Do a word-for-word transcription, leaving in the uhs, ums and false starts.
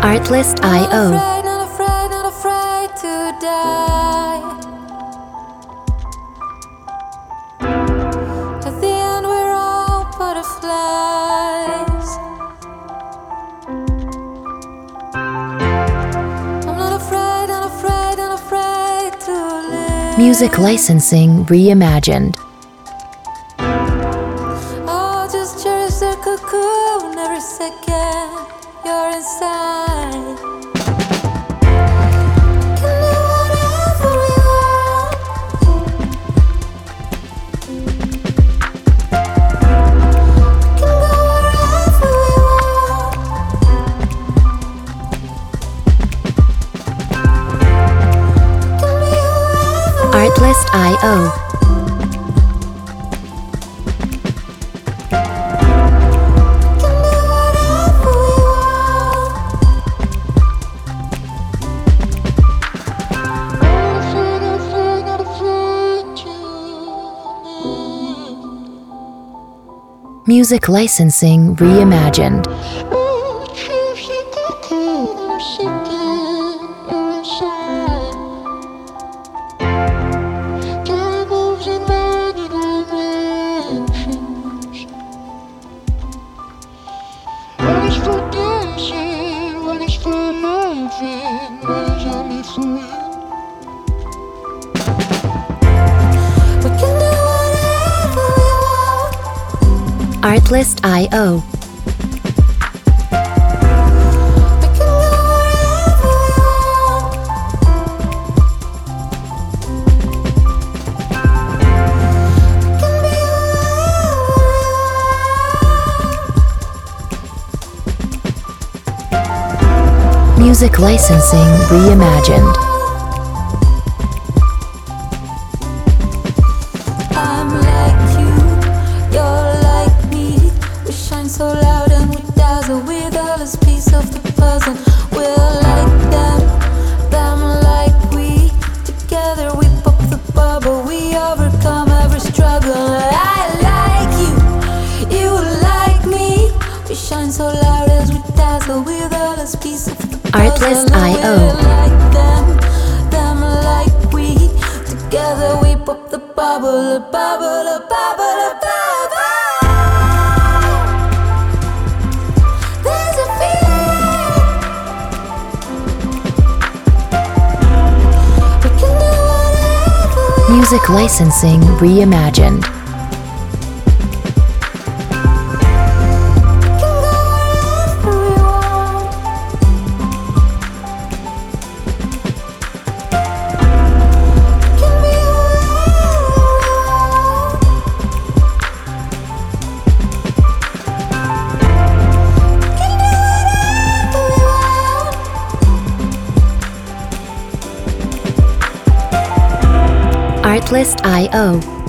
Artlist dot I O. Not afraid, not afraid, not afraid to die. At the end we're all butterflies. I'm not afraid, not afraid, not afraid to live. Music licensing reimagined. Oh, just cherish the cocoon every second you're inside. Can do whatever we want. Can go wherever we want. Can be whoever we Artlist dot I O. Can do whatever we want. Not afraid, not afraid, not afraid to live. Music licensing reimagined. Oh, cherish the cocoon every second you're inside. Time moves in many dimensions. One is for dancing, one is for loving, one is only for you. We can do whatever we want. Artlist dot I O. We can go wherever we want. Can be whoever we want. Music licensing reimagined. I'm like you, you're like me. We shine so loud and we dazzle with all this piece of the puzzle. We're like them, them like we. Together we pop the bubble, we overcome every struggle. I like you, you like me. We shine so loud as we dazzle with all this piece of the puzzle. Artlist dot I O. We're like them, them like we. Together we pop the bubble, a bubble, a bubble, a bubble. There's a feeling. We can do whatever we Music licensing reimagined. can go wherever we want. Can be whoever we want. Can do whatever we want. Artlist dot I O.